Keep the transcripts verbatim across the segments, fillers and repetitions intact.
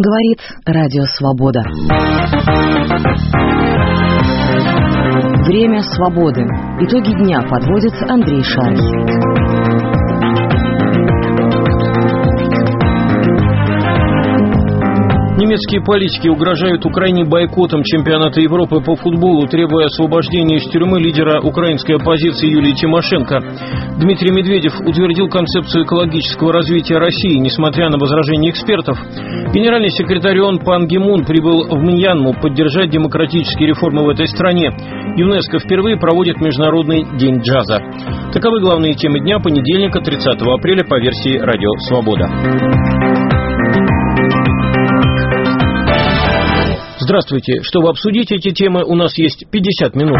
Говорит Радио Свобода. Время свободы. Итоги дня подводит Андрей Шарий. Немецкие политики угрожают Украине бойкотом чемпионата Европы по футболу, требуя освобождения из тюрьмы лидера украинской оппозиции Юлии Тимошенко. Дмитрий Медведев утвердил концепцию экологического развития России, несмотря на возражения экспертов. Генеральный секретарь ООН Пан Ги Мун прибыл в Мьянму поддержать демократические реформы в этой стране. ЮНЕСКО впервые проводит Международный день джаза. Таковы главные темы дня понедельника, тридцатого апреля, по версии Радио Свобода. Здравствуйте. Чтобы обсудить эти темы, у нас есть пятьдесят минут.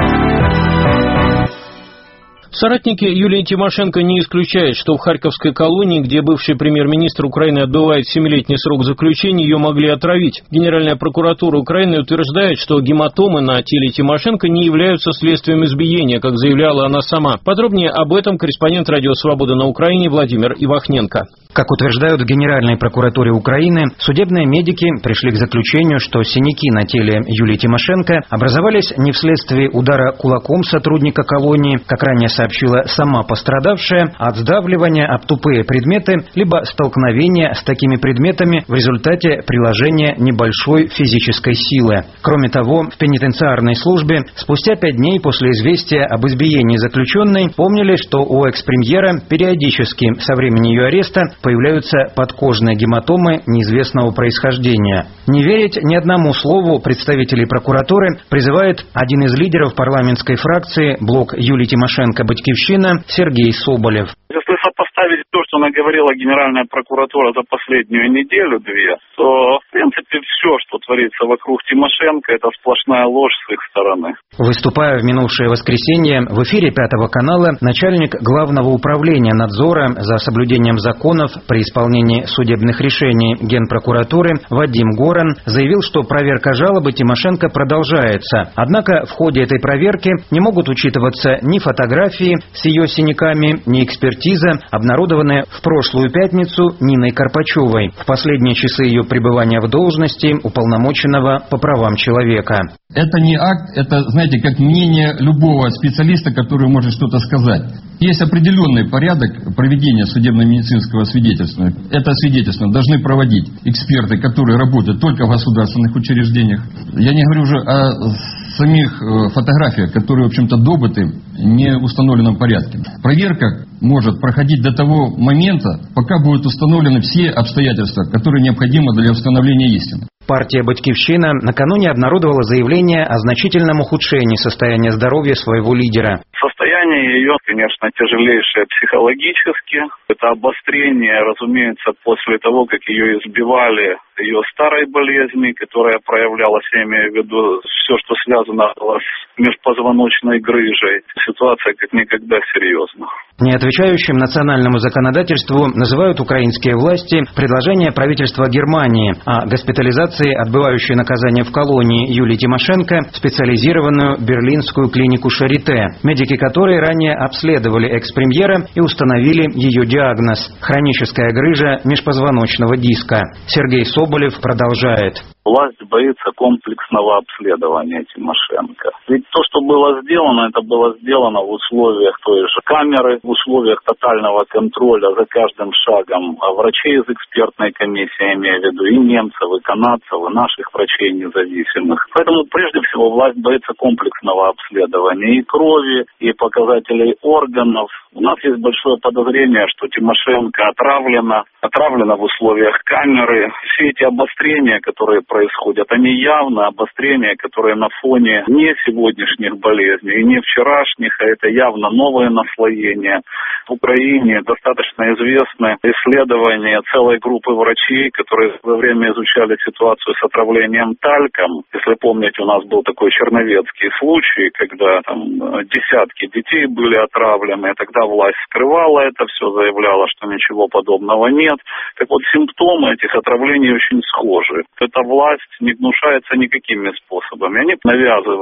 Соратники Юлии Тимошенко не исключают, что в Харьковской колонии, где бывший премьер-министр Украины отбывает семилетний срок заключения, ее могли отравить. Генеральная прокуратура Украины утверждает, что гематомы на теле Тимошенко не являются следствием избиения, как заявляла она сама. Подробнее об этом корреспондент Радио Свобода на Украине Владимир Ивахненко. Как утверждают в Генеральной прокуратуре Украины, судебные медики пришли к заключению, что синяки на теле Юлии Тимошенко образовались не вследствие удара кулаком сотрудника колонии, как ранее сообщила сама пострадавшая, а от сдавливания об тупые предметы, либо столкновения с такими предметами в результате приложения небольшой физической силы. Кроме того, в пенитенциарной службе спустя пять дней после известия об избиении заключенной помнили, что у экс-премьера периодически со времени ее ареста появляются подкожные гематомы неизвестного происхождения. Не верить ни одному слову представителей прокуратуры призывает один из лидеров парламентской фракции «Блок Юлии Тимошенко. Батькивщина» Сергей Соболев. Если сопоставить то, что наговорила Генеральная прокуратура за последнюю неделю-две, то, в принципе, все, что творится вокруг Тимошенко, это сплошная ложь с их стороны. Выступая в минувшее воскресенье в эфире Пятого канала, начальник Главного управления надзора за соблюдением законов при исполнении судебных решений Генпрокуратуры Вадим Горан заявил, что проверка жалобы Тимошенко продолжается. Однако в ходе этой проверки не могут учитываться ни фотографии с ее синяками, ни экспертиза, обнародованная в прошлую пятницу Ниной Карпачевой в последние часы ее пребывания в должности уполномоченного по правам человека. Это не акт, это, знаете, как мнение любого специалиста, который может что-то сказать. Есть определенный порядок проведения судебно-медицинского свидетельства. Это свидетельство должны проводить эксперты, которые работают только в государственных учреждениях. Я не говорю уже о самих фотографиях, которые, в общем-то, добыты в неустановленном порядке. Проверка может проходить до того момента, пока будут установлены все обстоятельства, которые необходимы для установления истины. Партия «Батькивщина» накануне обнародовала заявление о значительном ухудшении состояния здоровья своего лидера. Состояние ее, конечно, тяжелейшее психологически. Это обострение, разумеется, после того, как ее избивали ее старой болезни, которая проявлялась, я имею в виду все, что связано с межпозвоночной грыжей. Ситуация как никогда серьезна. Неотвечающим национальному законодательству называют украинские власти предложение правительства Германии о госпитализации отбывающей наказание в колонии Юлии Тимошенко в специализированную берлинскую клинику Шарите, медики которой ранее обследовали экс-премьера и установили ее диагноз – хроническая грыжа межпозвоночного диска. Сергей Соболев продолжает. Власть боится комплексного обследования Тимошенко. Ведь то, что было сделано, это было сделано в условиях той же камеры, в условиях тотального контроля за каждым шагом врачей из экспертной комиссии, я имею в виду и немцев, и канадцев, и наших врачей независимых. Поэтому прежде всего власть боится комплексного обследования и крови, и показателей органов. У нас есть большое подозрение, что Тимошенко отравлена, отравлена в условиях камеры. Все эти обострения, которые происходят, они явно обострения, которые на фоне не сегодняшних болезней и не вчерашних, а это явно новое наслоение. В Украине достаточно известны исследования целой группы врачей, которые во время изучали ситуацию с отравлением тальком. Если помните, у нас был такой черновецкий случай, когда там десятки детей были отравлены, и тогда власть скрывала это все, заявляла, что ничего подобного нет. Так вот, симптомы этих отравлений очень схожи. Эта власть не гнушается никакими способами. Они навязывают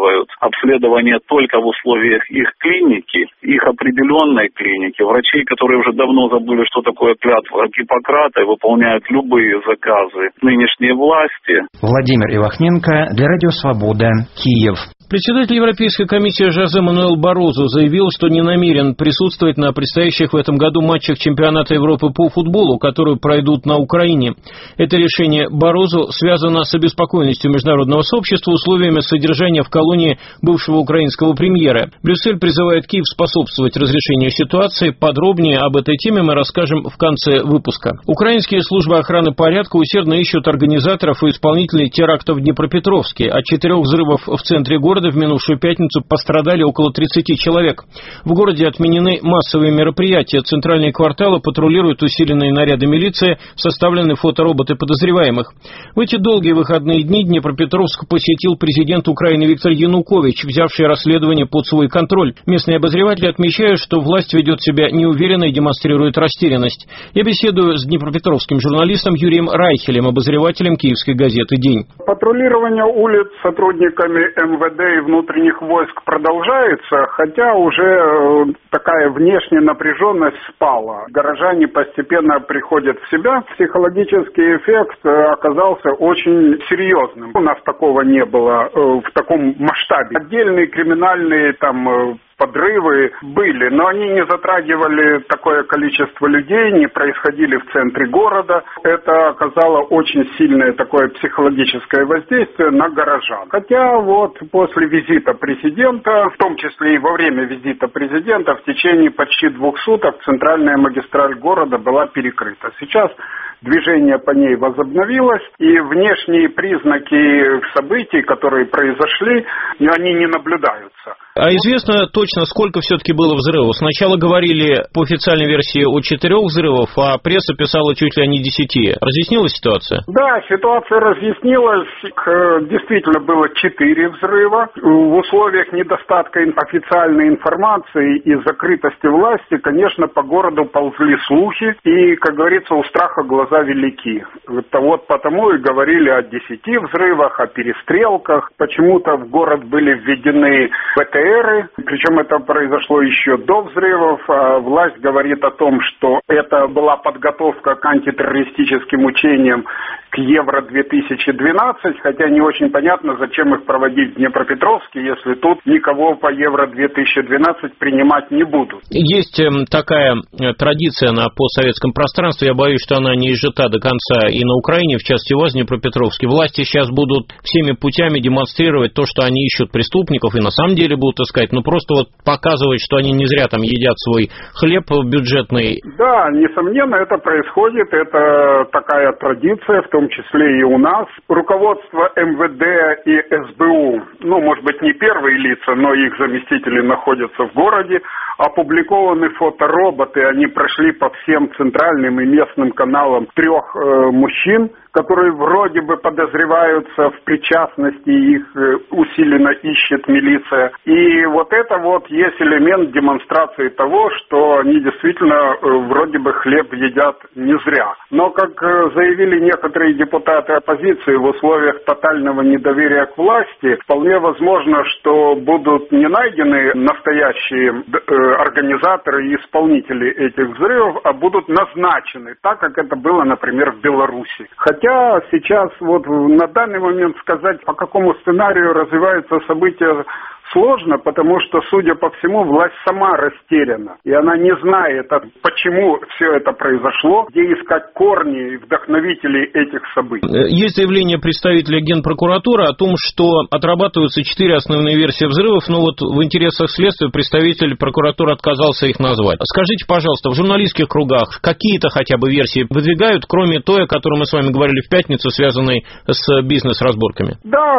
обследование только в условиях их клиники, их определенной клиники, врачей, которые уже давно забыли, что такое клятва Гиппократа и выполняют любые заказы нынешней власти. Владимир Ивахненко для Радио Свобода, Киев. Председатель Европейской комиссии Жозе Мануэль Барозу заявил, что не намерен присутствовать на предстоящих в этом году матчах чемпионата Европы по футболу, которые пройдут на Украине. Это решение Барозу связано с обеспокоенностью международного сообщества условиями содержания в колонии бывшего украинского премьера. Брюссель призывает Киев способствовать разрешению ситуации. Подробнее об этой теме мы расскажем в конце выпуска. Украинские службы охраны порядка усердно ищут организаторов и исполнителей терактов в Днепропетровске. От четырех взрывов в центре города в минувшую пятницу пострадали около тридцати человек. В городе отменены массовые мероприятия. Центральные кварталы патрулируют усиленные наряды милиции, составлены фотороботы подозреваемых. В эти долгие выходные дни Днепропетровск посетил президент Украины Виктор Янукович, взявший расследование под свой контроль. Местные обозреватели отмечают, что власть ведет себя неуверенно и демонстрирует растерянность. Я беседую с днепропетровским журналистом Юрием Райхелем, обозревателем киевской газеты «День». Патрулирование улиц сотрудниками эм вэ дэ и внутренних войск продолжается, хотя уже такая внешняя напряженность спала. Горожане постепенно приходят в себя. Психологический эффект оказался очень серьезным. У нас такого не было в таком масштабе. Отдельные криминальные там подрывы были, но они не затрагивали такое количество людей, не происходили в центре города. Это оказало очень сильное такое психологическое воздействие на горожан. Хотя вот после визита президента, в том числе и во время визита президента, в течение почти двух суток центральная магистраль города была перекрыта. Сейчас движение по ней возобновилось, и внешние признаки событий, которые произошли, они не наблюдаются. А известно точно, сколько все-таки было взрывов? Сначала говорили по официальной версии о четырех взрывах, а пресса писала чуть ли о не десяти. Разъяснилась ситуация? Да, ситуация разъяснилась. Действительно было четыре взрыва. В условиях недостатка официальной информации и закрытости власти, конечно, по городу ползли слухи, и, как говорится, у страха глаза велики. Это вот потому и говорили о десяти взрывах, о перестрелках. Почему-то в город были введены бэ тэ эры, причем это произошло еще до взрывов. А власть говорит о том, что это была подготовка к антитеррористическим учениям к Евро две тысячи двенадцать, хотя не очень понятно, зачем их проводить в Днепропетровске, если тут никого по Евро две тысячи двенадцать принимать не будут. Есть такая традиция на постсоветском пространстве, я боюсь, что она не изжита до конца и на Украине, в частности у вас в Днепропетровске. Власти сейчас будут всеми путями демонстрировать то, что они ищут преступников, и на самом деле будут искать, ну просто вот показывать, что они не зря там едят свой хлеб бюджетный. Да, несомненно, это происходит, это такая традиция, в том числе и у нас. Руководство эм вэ дэ и эс бэ у, ну, может быть, не первые лица, но их заместители находятся в городе, опубликованы фотороботы, они прошли по всем центральным и местным каналам трех э, мужчин, которые вроде бы подозреваются в причастности, их усиленно ищет милиция. И вот это вот есть элемент демонстрации того, что они действительно вроде бы хлеб едят не зря. Но, как заявили некоторые депутаты оппозиции, в условиях тотального недоверия к власти, вполне возможно, что будут не найдены настоящие организаторы и исполнители этих взрывов, а будут назначены, так как это было, например, в Беларуси. Хотя сейчас вот на данный момент сказать, по какому сценарию развиваются события, сложно, потому что, судя по всему, власть сама растеряна. И она не знает, почему все это произошло, где искать корни и вдохновителей этих событий. Есть заявление представителя Генпрокуратуры о том, что отрабатываются четыре основные версии взрывов, но вот в интересах следствия представитель прокуратуры отказался их назвать. Скажите, пожалуйста, в журналистских кругах какие-то хотя бы версии выдвигают, кроме той, о которой мы с вами говорили в пятницу, связанной с бизнес-разборками? Да,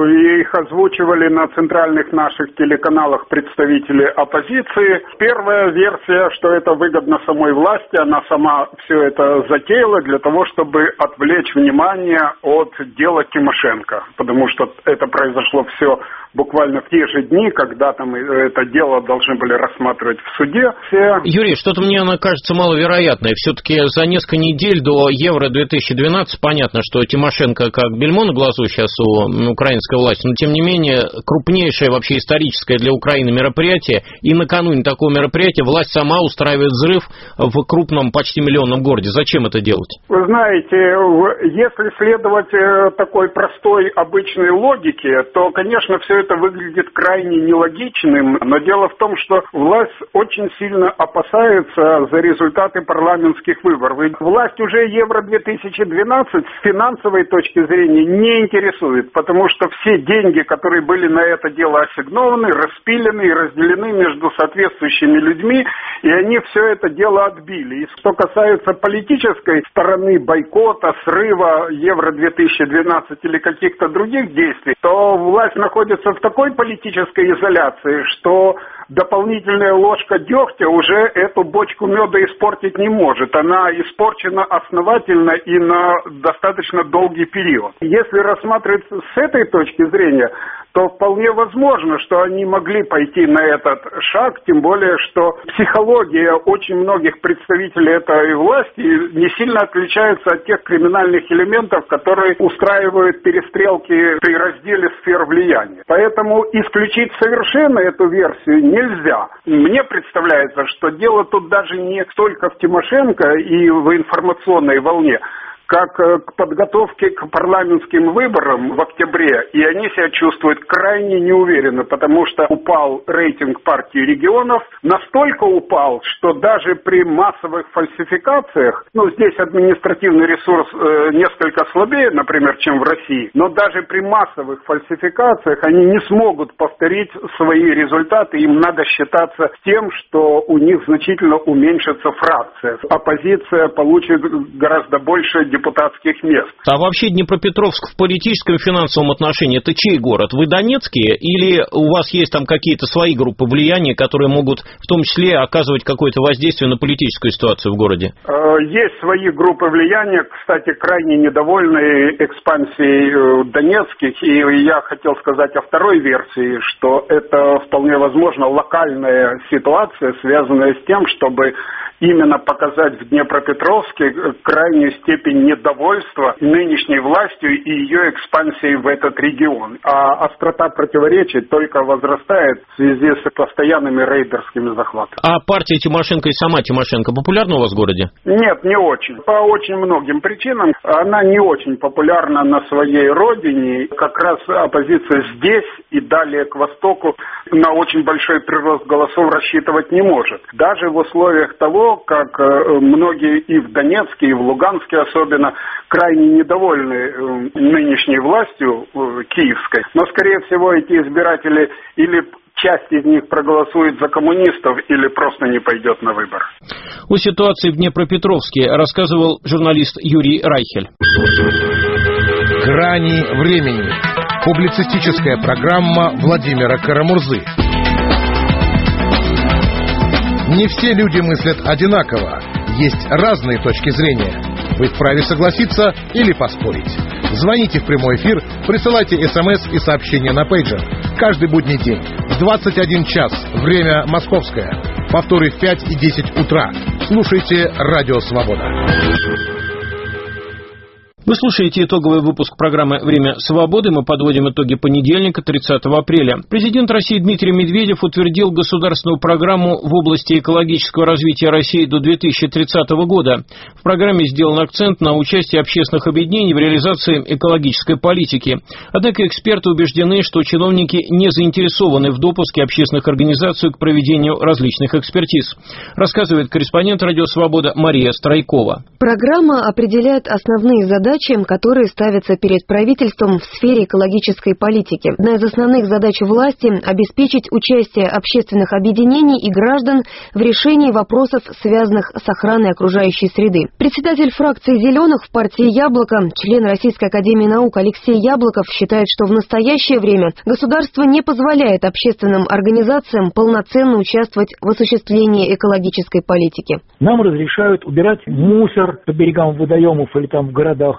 их озвучивали на центральных наших телеканалах представители оппозиции. Первая версия, что это выгодно самой власти, она сама все это затеяла для того, чтобы отвлечь внимание от дела Тимошенко, потому что это произошло все буквально в те же дни, когда там это дело должны были рассматривать в суде. Все... Юрий, что-то мне оно кажется маловероятное. Все-таки за несколько недель до Евро две тысячи двенадцать понятно, что Тимошенко как бельмо на глазу сейчас у украинской власти, но тем не менее крупнейшая вообще историческое для Украины мероприятие, и накануне такого мероприятия власть сама устраивает взрыв в крупном, почти миллионном городе. Зачем это делать? Вы знаете, если следовать такой простой, обычной логике, то, конечно, все это выглядит крайне нелогичным, но дело в том, что власть очень сильно опасается за результаты парламентских выборов. И власть уже Евро две тысячи двенадцать с финансовой точки зрения не интересует, потому что все деньги, которые были на это дело ассигнованы, распилены и разделены между соответствующими людьми, и они все это дело отбили. И что касается политической стороны бойкота, срыва Евро две тысячи двенадцать или каких-то других действий, то власть находится в такой политической изоляции, что дополнительная ложка дегтя уже эту бочку меда испортить не может. Она испорчена основательно и на достаточно долгий период. Если рассматривать с этой точки зрения, то вполне возможно, что они могли пойти на этот шаг, тем более, что психология очень многих представителей этой власти не сильно отличается от тех криминальных элементов, которые устраивают перестрелки при разделе сфер влияния. Поэтому исключить совершенно эту версию нельзя. Мне представляется, что дело тут даже не столько в Тимошенко и в информационной волне, как к подготовке к парламентским выборам в октябре, и они себя чувствуют крайне неуверенно, потому что упал рейтинг партии регионов, настолько упал, что даже при массовых фальсификациях, ну, здесь административный ресурс э, несколько слабее, например, чем в России, но даже при массовых фальсификациях они не смогут повторить свои результаты, им надо считаться с тем, что у них значительно уменьшится фракция. Оппозиция получит гораздо больше депутатских мест. А вообще Днепропетровск в политическом и финансовом отношении это чей город? Вы донецкие или у вас есть там какие-то свои группы влияния, которые могут в том числе оказывать какое-то воздействие на политическую ситуацию в городе? Есть свои группы влияния, кстати, крайне недовольны экспансией донецких, и я хотел сказать о второй версии, что это вполне возможно локальная ситуация, связанная с тем, чтобы именно показать в Днепропетровске крайнюю степень недовольства нынешней властью и ее экспансией в этот регион. А острота противоречий только возрастает в связи с постоянными рейдерскими захватами. А партия Тимошенко и сама Тимошенко популярна у вас в городе? Нет, не очень. По очень многим причинам. Она не очень популярна на своей родине. Как раз оппозиция здесь и далее к востоку на очень большой прирост голосов рассчитывать не может. Даже в условиях того, как многие и в Донецке, и в Луганске особенно крайне недовольны нынешней властью киевской. Но, скорее всего, эти избиратели или часть из них проголосует за коммунистов или просто не пойдет на выбор. О ситуации в Днепропетровске рассказывал журналист Юрий Райхель. «Грани времени». Публицистическая программа Владимира Карамурзы. Не все люди мыслят одинаково. Есть разные точки зрения. Вы вправе согласиться или поспорить. Звоните в прямой эфир, присылайте смс и сообщения на пейджер. Каждый будний день в двадцать один час, время московское. Повторы в пять и десять утра. Слушайте «Радио Свобода». Вы слушаете итоговый выпуск программы «Время свободы». Мы подводим итоги понедельника, тридцатого апреля. Президент России Дмитрий Медведев утвердил государственную программу в области экологического развития России до две тысячи тридцатого года. В программе сделан акцент на участие общественных объединений в реализации экологической политики. Однако эксперты убеждены, что чиновники не заинтересованы в допуске общественных организаций к проведению различных экспертиз. Рассказывает корреспондент «Радио Свобода» Мария Страйкова. Программа определяет основные задачи, которые ставятся перед правительством в сфере экологической политики. Одна из основных задач власти – обеспечить участие общественных объединений и граждан в решении вопросов, связанных с охраной окружающей среды. Председатель фракции «Зеленых» в партии «Яблоко», член Российской академии наук Алексей Яблоков считает, что в настоящее время государство не позволяет общественным организациям полноценно участвовать в осуществлении экологической политики. Нам разрешают убирать мусор по берегам водоемов или там в городах,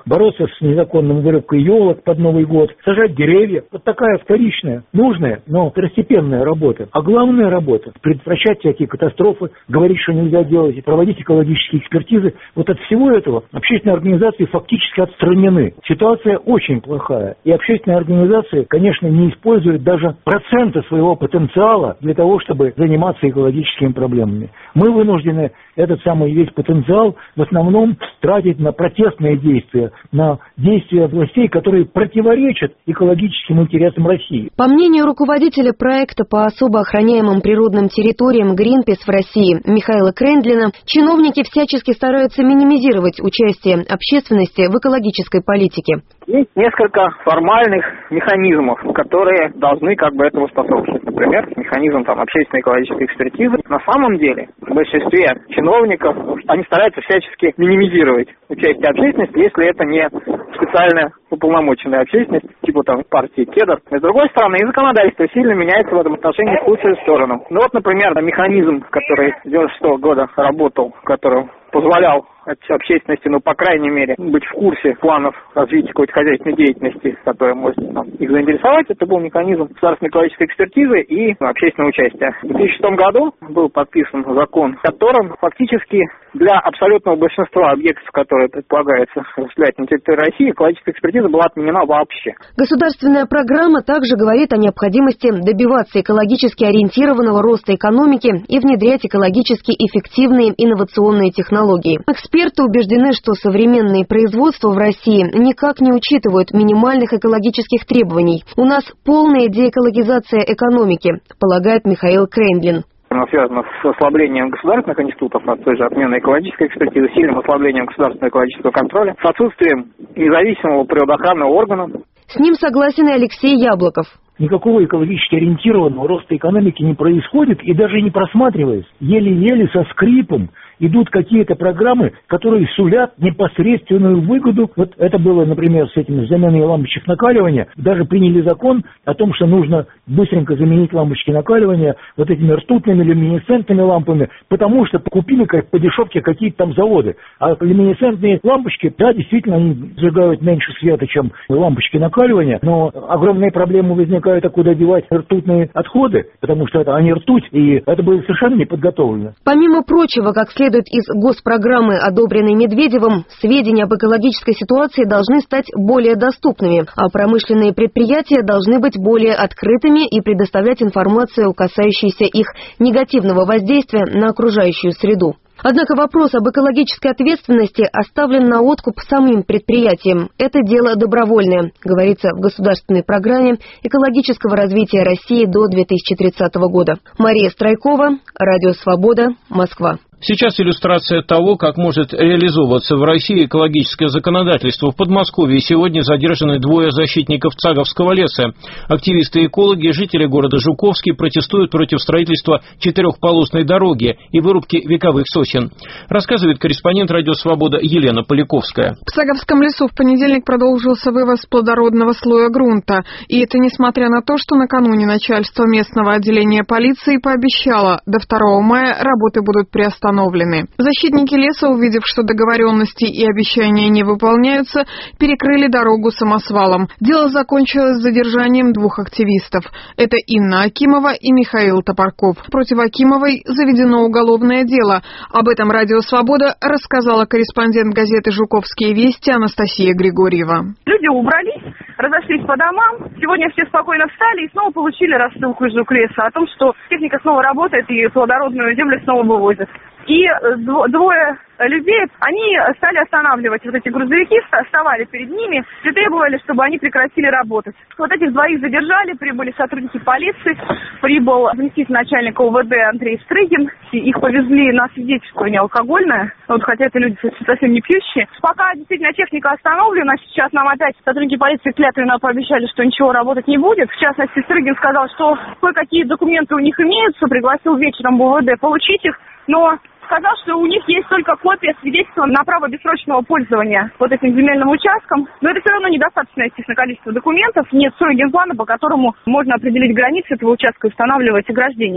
бороться с незаконным вырубкой елок под Новый год, сажать деревья. Вот такая вторичная, нужная, но второстепенная работа. А главная работа – предотвращать всякие катастрофы, говорить, что нельзя делать, проводить экологические экспертизы. Вот от всего этого общественные организации фактически отстранены. Ситуация очень плохая. И общественные организации, конечно, не используют даже процента своего потенциала для того, чтобы заниматься экологическими проблемами. Мы вынуждены этот самый весь потенциал в основном тратить на протестные действия, на действия властей, которые противоречат экологическим интересам России. По мнению руководителя проекта по особо охраняемым природным территориям Greenpeace в России Михаила Крендлина, чиновники всячески стараются минимизировать участие общественности в экологической политике. Есть несколько формальных механизмов, которые должны как бы этому способствовать. Например, механизм там, общественной экологической экспертизы. На самом деле, в большинстве чиновников они стараются всячески минимизировать участие общественности, если это не специально уполномоченная общественность, типа там партии Кедр. С другой стороны, и законодательство сильно меняется в этом отношении в худшую сторону. Ну вот, например, механизм, который с девяносто шестого года работал, который позволял общественности, ну, по крайней мере, быть в курсе планов развития какой-то хозяйственной деятельности, которая может там, их заинтересовать. Это был механизм государственной экологической экспертизы и общественного участия. В две тысячи шестом году был подписан закон, в котором фактически для абсолютного большинства объектов, которые предполагается осуществлять на территории России, экологическая экспертиза была отменена вообще. Государственная программа также говорит о необходимости добиваться экологически ориентированного роста экономики и внедрять экологически эффективные инновационные технологии. Эксперты убеждены, что современные производства в России никак не учитывают минимальных экологических требований. У нас полная деэкологизация экономики, полагает Михаил Крендлин. Она связана с ослаблением государственных институтов, а той же отменой экологической экспертизы, сильным ослаблением государственного экологического контроля, с отсутствием независимого природоохранного органа. С ним согласен и Алексей Яблоков. Никакого экологически ориентированного роста экономики не происходит и даже не просматривается. Еле-еле со скрипом идут какие-то программы, которые сулят непосредственную выгоду. Вот это было, например, с этим заменой лампочек накаливания. Даже приняли закон о том, что нужно быстренько заменить лампочки накаливания вот этими ртутными люминесцентными лампами, потому что купили как по дешевке какие-то там заводы. А люминесцентные лампочки, да, действительно, они сжигают меньше света, чем лампочки накаливания, но огромные проблемы возникают, а куда девать ртутные отходы, потому что это они ртуть, и это было совершенно не подготовлено. Помимо прочего, как следует из госпрограммы, одобренной Медведевым, сведения об экологической ситуации должны стать более доступными, а промышленные предприятия должны быть более открытыми и предоставлять информацию, касающуюся их негативного воздействия на окружающую среду. Однако вопрос об экологической ответственности оставлен на откуп самим предприятиям. Это дело добровольное, говорится в государственной программе экологического развития России до две тысячи тридцатого года. Мария Страйкова, Радио Свобода, Москва. Сейчас иллюстрация того, как может реализовываться в России экологическое законодательство. В Подмосковье сегодня задержаны двое защитников Цаговского леса. Активисты-экологи, жители города Жуковский протестуют против строительства четырехполосной дороги и вырубки вековых сосен. Рассказывает корреспондент Радио Свобода Елена Поляковская. В Цаговском лесу в понедельник продолжился вывоз плодородного слоя грунта. И это несмотря на то, что накануне начальство местного отделения полиции пообещало, до второго мая работы будут приостановлены. Защитники леса, увидев, что договоренности и обещания не выполняются, перекрыли дорогу самосвалом. Дело закончилось задержанием двух активистов. Это Инна Акимова и Михаил Топорков. Против Акимовой заведено уголовное дело. Об этом Радио Свобода рассказала корреспондент газеты «Жуковские вести» Анастасия Григорьева. Люди убрались, разошлись по домам. Сегодня все спокойно встали и снова получили рассылку из Жуклеса о том, что техника снова работает и плодородную землю снова вывозят. И двое людей, они стали останавливать вот эти грузовики, вставали перед ними и требовали, чтобы они прекратили работать. Вот этих двоих задержали, прибыли сотрудники полиции, прибыл заместитель начальника УВД Андрей Стрыгин. Их повезли на свидетельствование алкогольное, вот, хотя это люди совсем не пьющие. Пока действительно техника остановлена, сейчас нам опять сотрудники полиции клятвенно пообещали, что ничего работать не будет. В частности, Стрыгин сказал, что кое-какие документы у них имеются, пригласил вечером в УВД получить их, но сказал, что у них есть только копия свидетельства на право бессрочного пользования вот этим земельным участком. Но это все равно недостаточное, естественно, количество документов. Нет стройгенплана, по которому можно определить границы этого участка и устанавливать ограждения.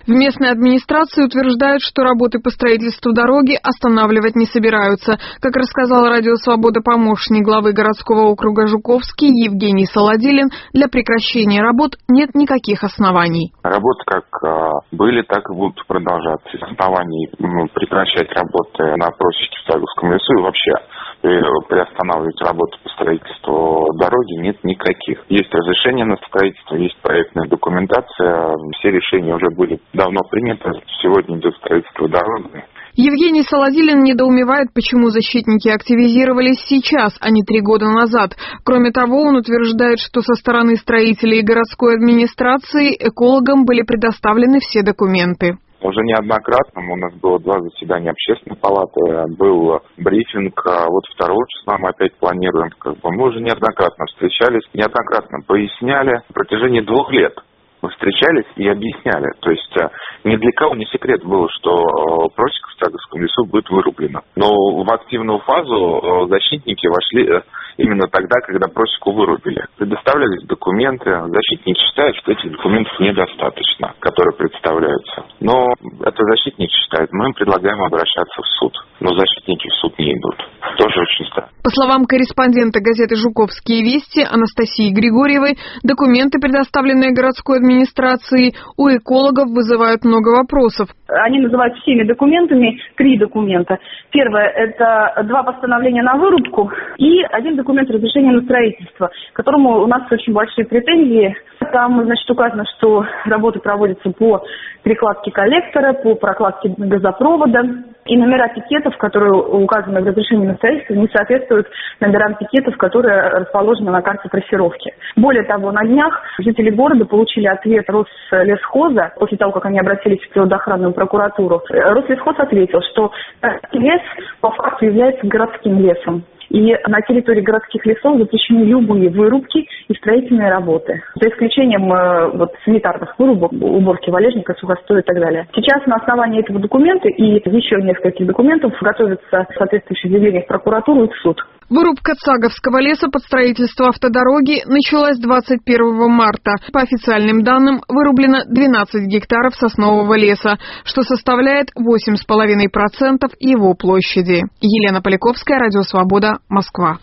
В местной администрации утверждают, что работы по строительству дороги останавливать не собираются. Как рассказал Радио Свобода помощник главы городского округа Жуковский Евгений Солодилин, для прекращения работ нет никаких оснований. Работы как были, так и будут продолжаться. Оснований прекращать работы на просеке в Цаговском лесу и вообще приостанавливать работу по строительству дороги нет никаких. Есть разрешение на строительство, есть проектная документация, все решения уже были давно приняты, сегодня идет строительство дороги. Евгений Солодилин недоумевает, почему защитники активизировались сейчас, а не три года назад. Кроме того, он утверждает, что со стороны строителей и городской администрации экологам были предоставлены все документы. Уже неоднократно у нас было два заседания общественной палаты, был брифинг, вот второго числа мы опять планируем. Как бы мы уже неоднократно встречались, неоднократно поясняли на протяжении двух лет. Мы встречались и объясняли. То есть ни для кого не секрет было, что просека в Цаговском лесу будет вырублена. Но в активную фазу защитники вошли именно тогда, когда просеку вырубили. Предоставлялись документы. Защитники считают, что этих документов недостаточно, которые представляются. Но это защитники считают. Мы им предлагаем обращаться в суд. Но защитники в суд не идут. Тоже очень странно. По словам корреспондента газеты «Жуковские вести» Анастасии Григорьевой, документы, предоставленные городской администрацией, у экологов вызывают много вопросов. Они называют всеми документами три документа. Первое – это два постановления на вырубку и один документ разрешения на строительство, к которому у нас очень большие претензии. Там, значит, указано, что работы проводятся по перекладке коллектора, по прокладке газопровода. И номера пикетов, которые указаны в разрешении на строительство, не соответствуют номерам пикетов, которые расположены на карте трассировки. Более того, на днях жители города получили ответ Рослесхоза, после того, как они обратились в природоохранную прокуратуру. Рослесхоз ответил, что лес по факту является городским лесом. И на территории городских лесов запрещены любые вырубки и строительные работы, за исключением э, вот, санитарных вырубок, уборки валежника, сухостоя и так далее. Сейчас на основании этого документа и еще нескольких документов готовятся соответствующие заявления в прокуратуру и в суд. Вырубка Цаговского леса под строительство автодороги началась двадцать первого марта. По официальным данным, вырублено двенадцать гектаров соснового леса, что составляет восемь целых пять десятых процента его площади. Елена Поляковская, Радио Свобода, Москва.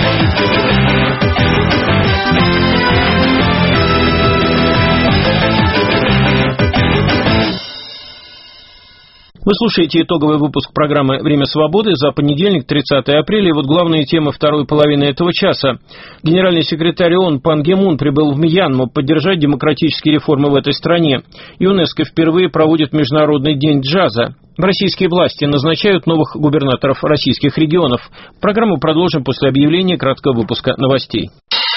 Вы слушаете итоговый выпуск программы «Время свободы» за понедельник, тридцатое апреля. И вот главные темы второй половины этого часа. Генеральный секретарь ООН Пан Ги Мун прибыл в Мьянму поддержать демократические реформы в этой стране. ЮНЕСКО впервые проводит Международный день джаза. Российские власти назначают новых губернаторов российских регионов. Программу продолжим после объявления краткого выпуска новостей.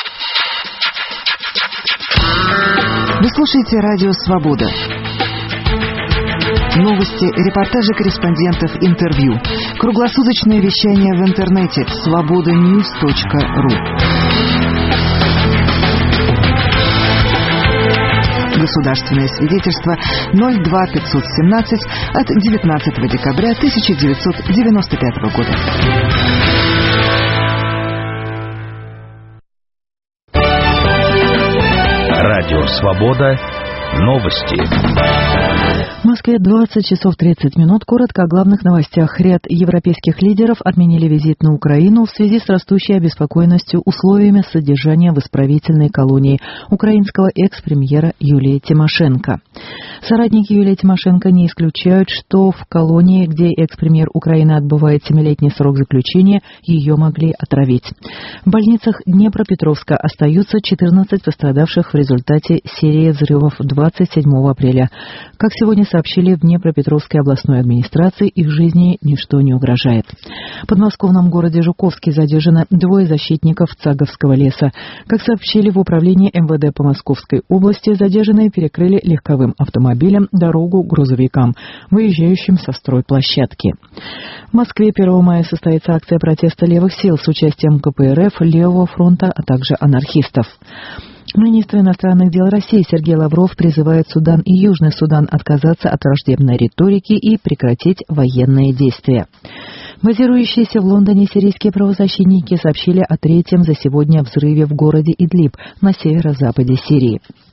Вы слушаете «Радио Свобода». Новости, репортажи корреспондентов, интервью. Круглосуточное вещание в интернете свобода ньюс точка ру. Государственное свидетельство ноль два пятьсот семнадцать от девятнадцатого декабря тысяча девятьсот девяносто пятого года. Радио Свобода. Новости. В Москве двадцать часов тридцать минут. Коротко о главных новостях. Ряд европейских лидеров отменили визит на Украину в связи с растущей обеспокоенностью условиями содержания в исправительной колонии украинского экс-премьера Юлии Тимошенко. Соратники Юлии Тимошенко не исключают, что в колонии, где экс-премьер Украины отбывает семилетний срок заключения, ее могли отравить. В больницах Днепропетровска остаются четырнадцать пострадавших в результате серии взрывов двадцать седьмого апреля. Как сегодня сообщили в Днепропетровской областной администрации, их жизни ничто не угрожает. В подмосковном городе Жуковске задержано двое защитников Цаговского леса. Как сообщили в управлении эм вэ дэ по Московской области, задержанные перекрыли легковым автомобилем дорогу грузовикам, выезжающим со стройплощадки. В Москве первого мая состоится акция протеста левых сил с участием ка пэ эр эф, Левого фронта, а также анархистов. Министр иностранных дел России Сергей Лавров призывает Судан и Южный Судан отказаться от враждебной риторики и прекратить военные действия. Базирующиеся в Лондоне сирийские правозащитники сообщили о третьем за сегодня взрыве в городе Идлиб на северо-западе Сирии.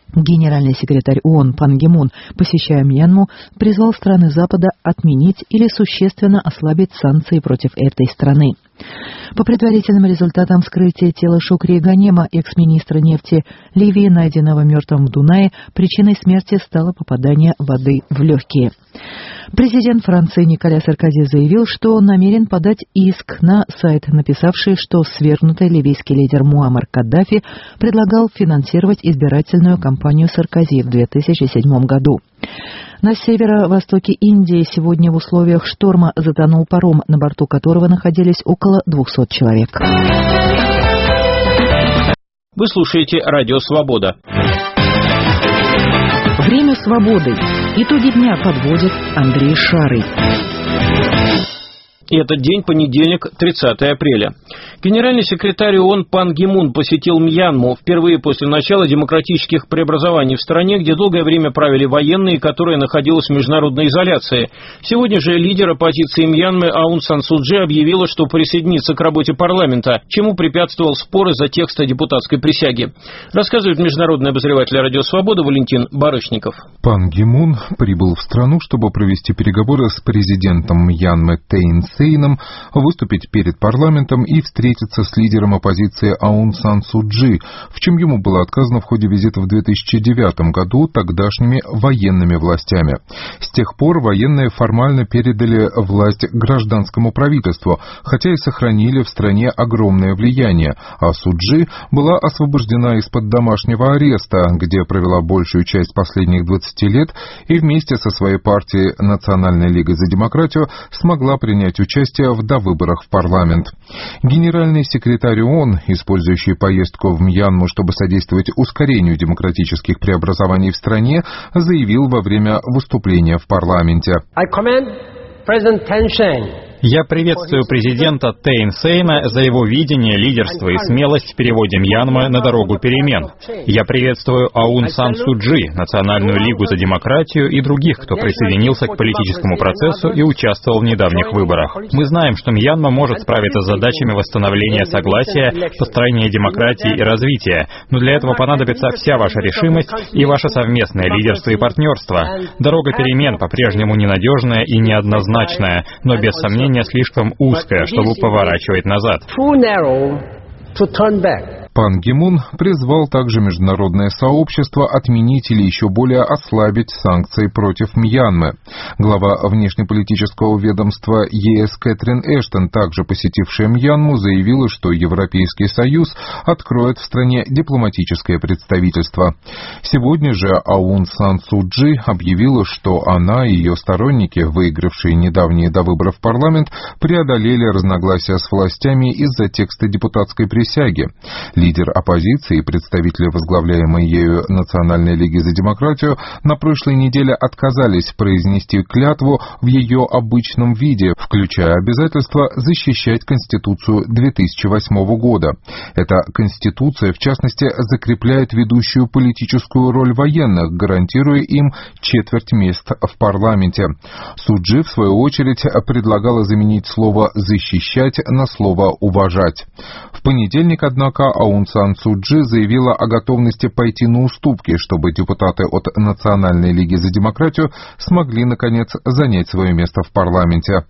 Генеральный секретарь ООН Пан Ги Мун, посещая Мьянму, призвал страны Запада отменить или существенно ослабить санкции против этой страны. По предварительным результатам вскрытия тела Шукри Ганема, экс-министра нефти Ливии, найденного мертвым в Дунае, причиной смерти стало попадание воды в легкие. Президент Франции Николя Саркози заявил, что он намерен подать иск на сайт, написавший, что свергнутый ливийский лидер Муаммар Каддафи предлагал финансировать избирательную кампанию Саркози в две тысячи седьмом году. На северо-востоке Индии сегодня в условиях шторма затонул паром, на борту которого находились около двухсот человек. Вы слушаете «Радио Свобода». Время свободы. Итоги дня подводит Андрей Шарый. И этот день, понедельник, тридцатое апреля. Генеральный секретарь ООН Пан Ги Мун посетил Мьянму впервые после начала демократических преобразований в стране, где долгое время правили военные, которая находилась в международной изоляции. Сегодня же лидер оппозиции Мьянмы Аун Сан Су Чжи объявила, что присоединится к работе парламента, чему препятствовал спор из-за текста депутатской присяги. Рассказывает международный обозреватель «Радио Свобода» Валентин Барышников. Пан Ги Мун прибыл в страну, чтобы провести переговоры с президентом Мьянмы Тейн Сейном, выступить перед парламентом и встретиться с лидером оппозиции Аун Сан Су Чжи, в чем ему было отказано в ходе визита в две тысячи девятом году тогдашними военными властями. С тех пор военные формально передали власть гражданскому правительству, хотя и сохранили в стране огромное влияние, а Су Чжи была освобождена из-под домашнего ареста, где провела большую часть последних двадцати лет и вместе со своей партией Национальной лигой за демократию смогла принять участие в довыборах в парламент. Генеральный секретарь ООН, использующий поездку в Мьянму, чтобы содействовать ускорению демократических преобразований в стране, заявил во время выступления в парламенте. Я приветствую президента Тейн Сейна за его видение, лидерство и смелость в переводе Мьянмы на дорогу перемен. Я приветствую Аун Сан Су Чжи, Национальную лигу за демократию и других, кто присоединился к политическому процессу и участвовал в недавних выборах. Мы знаем, что Мьянма может справиться с задачами восстановления согласия, построения демократии и развития, но для этого понадобится вся ваша решимость и ваше совместное лидерство и партнерство. Дорога перемен по-прежнему ненадежная и неоднозначная, но без сомнения слишком узкая, чтобы поворачивать назад. Пан Ги Мун призвал также международное сообщество отменить или еще более ослабить санкции против Мьянмы. Глава внешнеполитического ведомства ЕС Кэтрин Эштон, также посетившая Мьянму, заявила, что Европейский Союз откроет в стране дипломатическое представительство. Сегодня же Аун Сан Су Чжи объявила, что она и ее сторонники, выигравшие недавние до выборов в парламент, преодолели разногласия с властями из-за текста депутатской присяги. Лидер оппозиции и представители возглавляемой ею Национальной лиги за демократию на прошлой неделе отказались произнести клятву в ее обычном виде, включая обязательство защищать Конституцию две тысячи восьмого года. Эта Конституция, в частности, закрепляет ведущую политическую роль военных, гарантируя им четверть мест в парламенте. Су Чжи, в свою очередь, предлагала заменить слово «защищать» на слово «уважать». В понедельник, однако, Аун Сан Су Чжи заявила о готовности пойти на уступки, чтобы депутаты от Национальной лиги за демократию смогли, наконец, занять свое место в парламенте.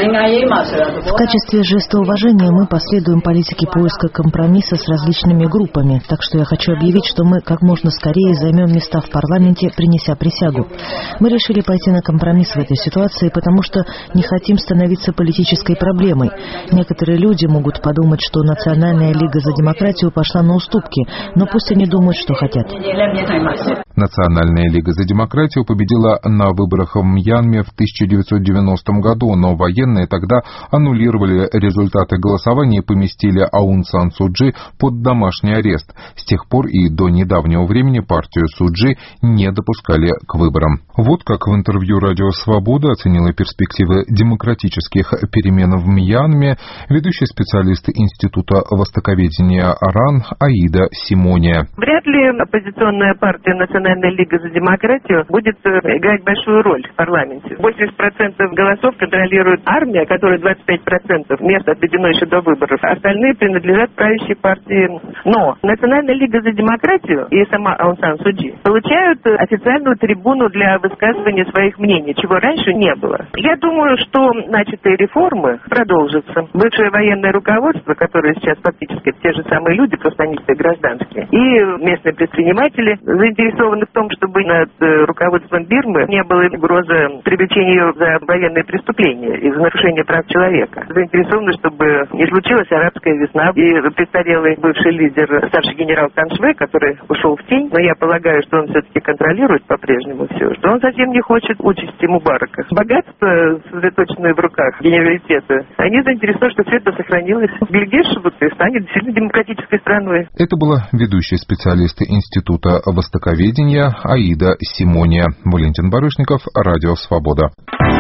В качестве жеста уважения мы последуем политике поиска компромисса с различными группами, так что я хочу объявить, что мы как можно скорее займем места в парламенте, принеся присягу. Мы решили пойти на компромисс в этой ситуации, потому что не хотим становиться политической проблемой. Некоторые люди могут подумать, что Национальная лига за демократию пошла на уступки, но пусть они думают, что хотят. Национальная лига за демократию победила на выборах в Мьянме в тысяча девятьсот девяностом году, но военные тогда аннулировали результаты голосования и поместили Аун Сан Су Чжи под домашний арест. С тех пор и до недавнего времени партию Су Чжи не допускали к выборам. Вот как в интервью «Радио Свобода» оценила перспективы демократических перемен в Мьянме ведущий специалист Института востоковедения РАН Аида Симония. Вряд ли оппозиционная партия Национальная Национальная лига за демократию будет играть большую роль в парламенте. восемьдесят процентов голосов контролирует армия, которая двадцать пять процентов мест отведено еще до выборов. Остальные принадлежат правящей партии. Но Национальная лига за демократию и сама Аун Сан Су Чжи получают официальную трибуну для высказывания своих мнений, чего раньше не было. Я думаю, что начатые реформы продолжатся. Бывшее военное руководство, которое сейчас фактически те же самые люди, просто они все гражданские, и местные предприниматели заинтересованы в том, чтобы над руководством Бирмы не было угрозы привлечения ее за военные преступления и за нарушение прав человека. Заинтересованы, чтобы не случилась арабская весна. И престарелый бывший лидер, старший генерал Кан Швэ, который ушел в тень, но я полагаю, что он все-таки контролирует по-прежнему все, что он совсем не хочет участи Мубарака. Богатство, сосредоточенное в руках генералитета, они заинтересованы, что все это сохранилось. Глядишь, вот и станет действительно демократической страной. Это была ведущая специалист Института востоковедения Аида Симония. Валентин Барышников, Радио Свобода.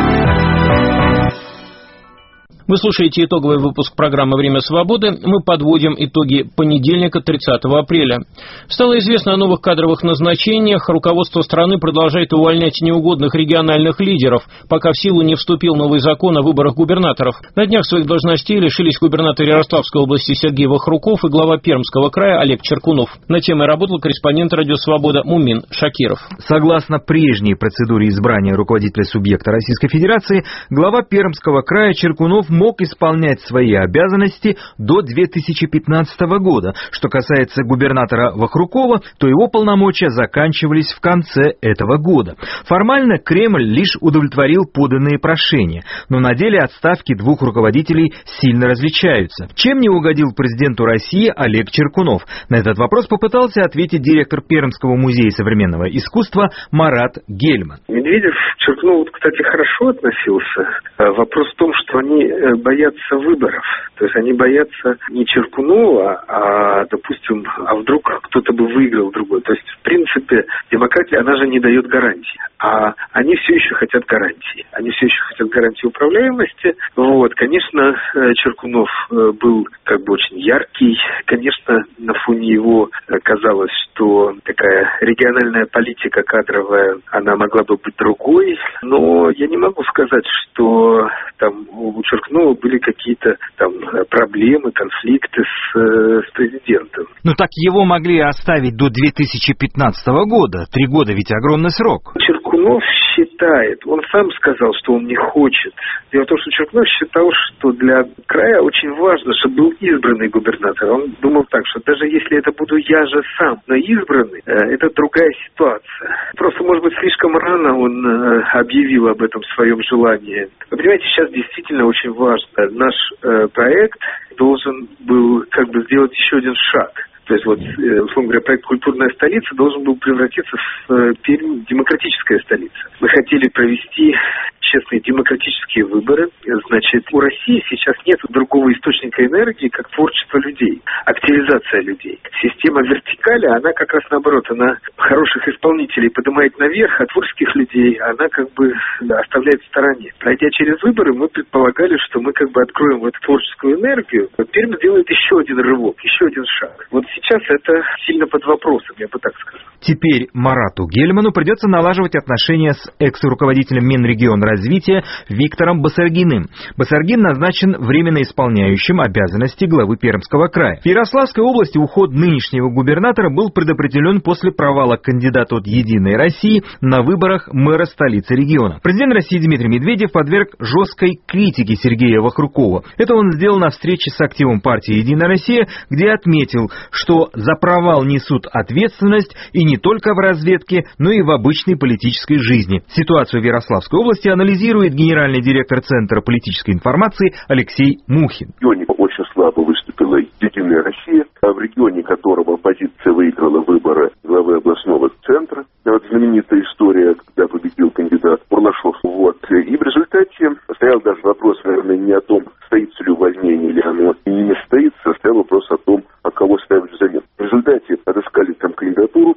Вы слушаете итоговый выпуск программы «Время свободы». Мы подводим итоги понедельника, тридцатого апреля. Стало известно о новых кадровых назначениях. Руководство страны продолжает увольнять неугодных региональных лидеров, пока в силу не вступил новый закон о выборах губернаторов. На днях своих должностей лишились губернатор Ярославской области Сергей Вахруков и глава Пермского края Олег Черкунов. Над темой работал корреспондент «Радио Свобода» Мумин Шакиров. Согласно прежней процедуре избрания руководителя субъекта Российской Федерации, глава Пермского края Черкунов мог исполнять свои обязанности до две тысячи пятнадцатого года. Что касается губернатора Вахрукова, то его полномочия заканчивались в конце этого года. Формально Кремль лишь удовлетворил поданные прошения, но на деле отставки двух руководителей сильно различаются. Чем не угодил президенту России Олег Черкунов? На этот вопрос попытался ответить директор Пермского музея современного искусства Марат Гельман. Медведев к Черкунову, кстати, хорошо относился. Вопрос в том, что они боятся выборов. То есть они боятся не Черкунова, а, допустим, а вдруг кто-то бы выиграл другой. То есть, в принципе, демократия, она же не дает гарантии. А они все еще хотят гарантии. Они все еще хотят гарантии управляемости. Вот, конечно, Черкунов был как бы очень яркий. Конечно, на фоне его казалось, что такая региональная политика кадровая, она могла бы быть другой. Но я не могу сказать, что там у Черкунова были какие-то там проблемы, конфликты с, с президентом. Ну так его могли оставить до две тысячи пятнадцатого года. Три года ведь огромный срок. Черкунов считает, он сам сказал, что он не хочет. Дело в том, что Черкунов считал, что для края очень важно, чтобы был избранный губернатор. Он думал так, что даже если это буду я же сам, но избранный, это другая ситуация. Просто, может быть, слишком рано он объявил об этом своем желании. Вы понимаете, сейчас действительно очень важно. Наш э, проект должен был как бы сделать еще один шаг. То есть, вот, условно говоря, проект «Культурная столица» должен был превратиться в Пермь демократическая столица. Мы хотели провести честные демократические выборы. Значит, у России сейчас нет другого источника энергии, как творчество людей, активизация людей. Система вертикали, она как раз наоборот, она хороших исполнителей поднимает наверх, а творческих людей она как бы да, оставляет в стороне. Пройдя через выборы, мы предполагали, что мы как бы откроем эту творческую энергию. Пермь сделает еще один рывок, еще один шаг. Вот сейчас это сильно под вопросом, я бы так сказал. Теперь Марату Гельману придется налаживать отношения с экс-руководителем Минрегионразвития Виктором Басаргиным. Басаргин назначен временно исполняющим обязанности главы Пермского края. В Ярославской области уход нынешнего губернатора был предопределен после провала кандидата от «Единой России» на выборах мэра столицы региона. Президент России Дмитрий Медведев подверг жесткой критике Сергея Вахрукова. Это он сделал на встрече с активом партии «Единая Россия», где отметил, что за провал несут ответственность и не только в разведке, но и в обычной политической жизни. Ситуацию в Ярославской области анализирует генеральный директор Центра политической информации Алексей Мухин. В регионе очень слабо выступила «Единая Россия», а в регионе которого оппозиция выиграла выборы главы областного центра. Вот знаменитая история, когда победил кандидат Бурлашов. Вот. И в результате стоял даже вопрос, наверное, не о том, состоится ли увольнение, или оно не состоится, стоял вопрос о том, а кого ставить взамен. В результате отыскали там кандидатуру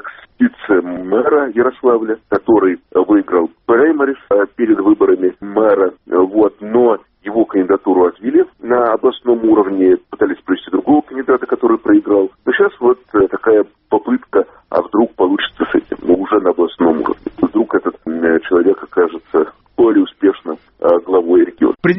экс-вице-мэра Ярославля, который выиграл праймерис перед выборами мэра. Вот. Но его кандидатуру отвели на областном уровне, пытались провести другого кандидата, который проиграл. Но сейчас вот такая попытка, а вдруг получится с этим.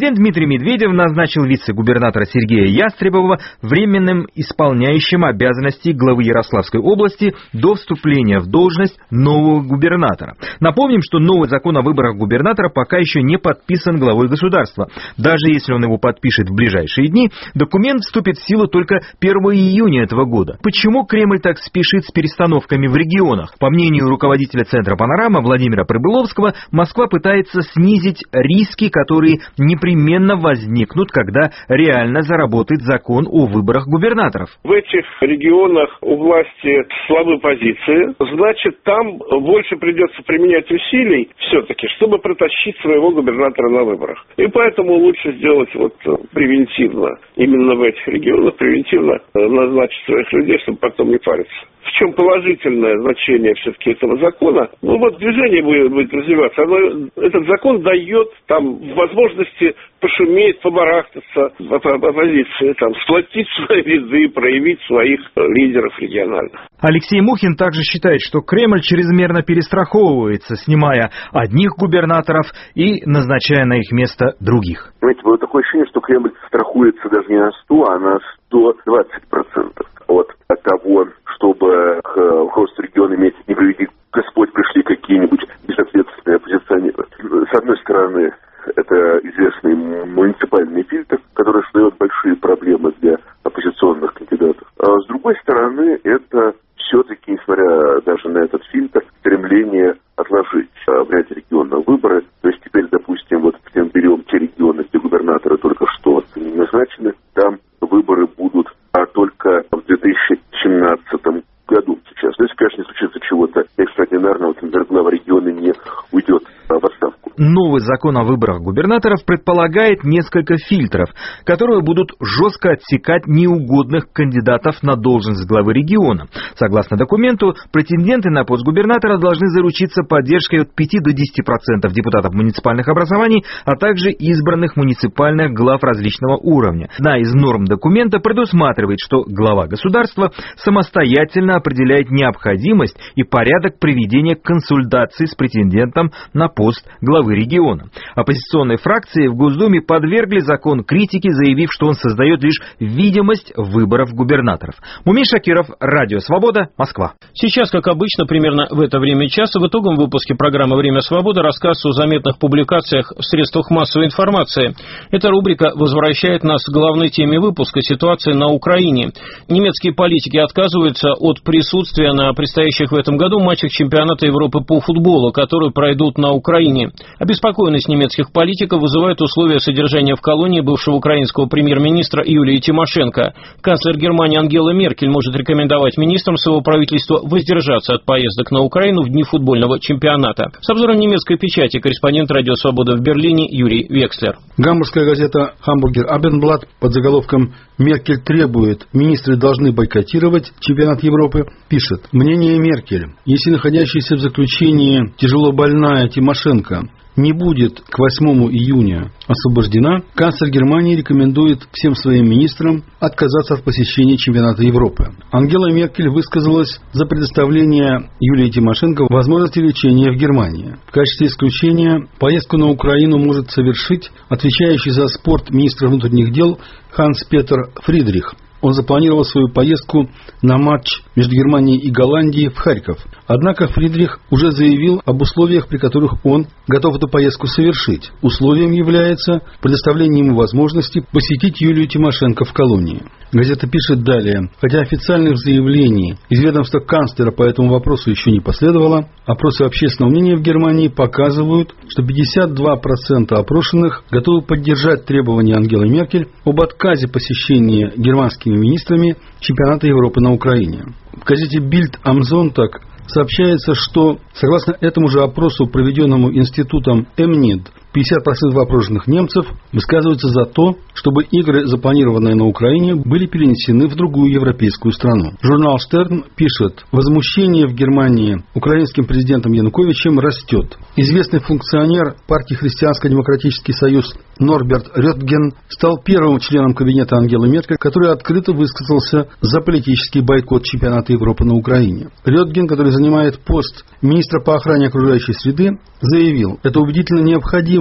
Президент Дмитрий Медведев назначил вице-губернатора Сергея Ястребова временным исполняющим обязанности главы Ярославской области до вступления в должность нового губернатора. Напомним, что новый закон о выборах губернатора пока еще не подписан главой государства. Даже если он его подпишет в ближайшие дни, документ вступит в силу только первого июня этого года. Почему Кремль так спешит с перестановками в регионах? По мнению руководителя Центра «Панорама» Владимира Прибыловского, Москва пытается снизить риски, которые непременно возникнут, когда реально заработает закон о выборах губернаторов. В этих регионах у власти слабые позиции, значит, там больше придется применять усилий все-таки, чтобы протащить своего губернатора на выборах. И поэтому лучше сделать вот превентивно, именно в этих регионах превентивно назначить своих людей, чтобы потом не париться. В чем положительное значение все-таки этого закона? Ну вот движение будет, будет развиваться. Оно, этот закон дает там возможности пошуметь, побарахтаться в оппозиции, там, сплотить свои ряды, проявить своих лидеров региональных. Алексей Мухин также считает, что Кремль чрезмерно перестраховывается, снимая одних губернаторов и назначая на их место других. Знаете, было такое ощущение, что Кремль страхуется даже не на сто, а на сто двадцать процентов от, от того, чтобы к руководству региона иметь, не приведи Господь, пришли какие-нибудь безответственные оппозиционеры. С одной стороны, это известный муниципальный фильтр, который создает большие проблемы для оппозиционных кандидатов. А с другой стороны, это все-таки, несмотря даже на этот фильтр, стремление отложить в ряде регионов выборы. То есть теперь, допустим, вот мы берем те регионы, где губернаторы только что назначены, там выборы будут а только в две тысячи семнадцатом году сейчас. То есть, конечно, не случится чего-то экстраординарного, например, глава региона не уйдет в отставку. Новый закон о выборах губернаторов предполагает несколько фильтров, которые будут жестко отсекать неугодных кандидатов на должность главы региона. Согласно документу, претенденты на пост губернатора должны заручиться поддержкой от пяти до десяти процентов депутатов муниципальных образований, а также избранных муниципальных глав различного уровня. Одна из норм документа предусматривает, что глава государства самостоятельно определяет необходимость и порядок проведения консультаций с претендентом на пост главы региона. Оппозиционные фракции в Госдуме подвергли закон критике, заявив, что он создает лишь видимость выборов губернаторов. Мумин Шакиров, Радио Свобода, Москва. Сейчас, как обычно, примерно в это время часа в итоговом выпуске программы «Время свободы» рассказ о заметных публикациях в средствах массовой информации. Эта рубрика возвращает нас к главной теме выпуска – ситуации на Украине. Немецкие политики отказываются от присутствия на предстоящих в этом году матчах чемпионата Европы по футболу, которые пройдут на Украине. Обеспокоенность немецких политиков вызывает условия содержания в колонии бывшего украинского премьер-министра Юлии Тимошенко. Канцлер Германии Ангела Меркель может рекомендовать министрам своего правительства воздержаться от поездок на Украину в дни футбольного чемпионата. С обзором немецкой печати корреспондент Радио Свобода в Берлине Юрий Векслер. Гамбургская газета «Хамбургер Абендблат» под заголовком «Меркель требует, министры должны бойкотировать чемпионат Европы» пишет: мнение Меркель: если находящаяся в заключении тяжело больная Тимошенко не будет к восьмому июня освобождена, канцлер Германии рекомендует всем своим министрам отказаться от посещения чемпионата Европы. Ангела Меркель высказалась за предоставление Юлии Тимошенко возможности лечения в Германии. В качестве исключения поездку на Украину может совершить отвечающий за спорт министр внутренних дел Ханс-Петер Фридрих. Он запланировал свою поездку на матч между Германией и Голландией в Харьков. Однако Фридрих уже заявил об условиях, при которых он готов эту поездку совершить. Условием является предоставление ему возможности посетить Юлию Тимошенко в колонии. Газета пишет далее: хотя официальных заявлений из ведомства канцлера по этому вопросу еще не последовало, опросы общественного мнения в Германии показывают, что пятьдесят два процента опрошенных готовы поддержать требования Ангелы Меркель об отказе посещения германскими министрами чемпионата Европы на Украине. В газете Bild am Sonntag сообщается, что, согласно этому же опросу, проведенному институтом Эмнид, пятьдесят процентов опрошенных немцев высказываются за то, чтобы игры, запланированные на Украине, были перенесены в другую европейскую страну. Журнал Штерн пишет: возмущение в Германии украинским президентом Януковичем растет. Известный функционер партии Христианско-демократический союз Норберт Рётген стал первым членом кабинета Ангелы Меркель, который открыто высказался за политический бойкот чемпионата Европы на Украине. Рётген, который занимает пост министра по охране окружающей среды, заявил: это убедительно необходимо